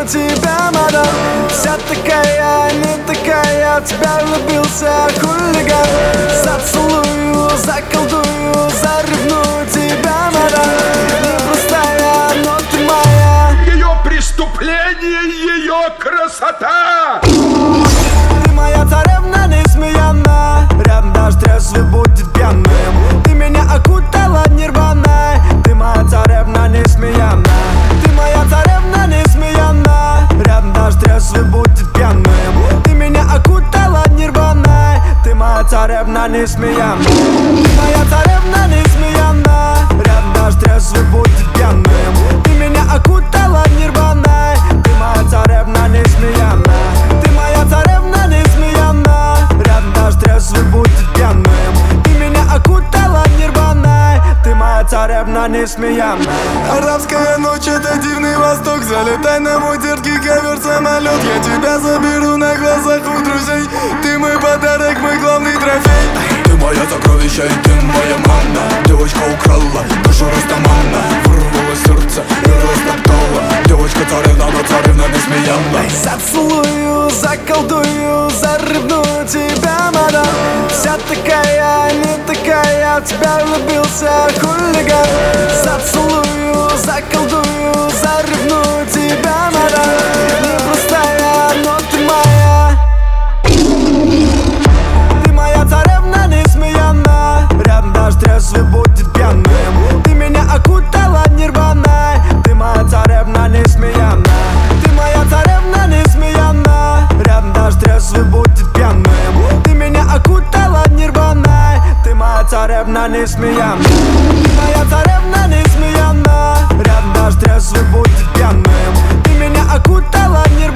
тебя, мадам. Вся такая, не такая, в тебя влюбился хулиган. Зацелую, заколдую, заревную тебя, мадам. Непростая, но ты моя. Ее преступление, ее красота. Ты моя царевна несмеянная, рядом даже трезвый будет пьяным. Ты меня окутала нирваной, ты моя царевна несмеянная. Ты моя царевна несмеянная, рядом даже трезвый будет пьяным. Ты меня окутала нирваной, ты моя царевна несмеянная. Ты моя царевна несмеянная, рядом даже трезвый будет пьяным. Ты меня окутала нирваной, ты моя царевна несмеянная. Ты моя царевна несмеянная, рядом даже трезвый будет пьяным. Ты меня окутала нирваной, ты моя царевна несмеянная. Арабская ночь — это дивный восток. Залетай на мой терпкий ковер-самолет. Я тебя заберу на глазах у друзей. Ты мой подарок, мой главный трофей. Ты моя сокровище и ты моя манна. Девочка украла душу Растамана. Вырвала сердце и растоптала. Девочка царевна, но царевна несмеянна. Зацелую, заколдую, заревную тебя, мадам. Вся такая, не такая, в тебя влюбился хулиган. Зацелую, заколдую, заревную тебя, мадам. Непростая, но ты моя. Ты моя царевна несмеянная, рядом даже трезвый будет пьяным. Ты меня окутала нирваной, ты моя царевна несмеянная. Ты моя царевна несмеянная, рядом даже трезвый будет пьяным. Ты меня окутала нирваной, ты моя царевна несмеянная. Ты моя царевна несмеянная, рядом даже трезвый будет пьяным. Ты меня окутала нирваной.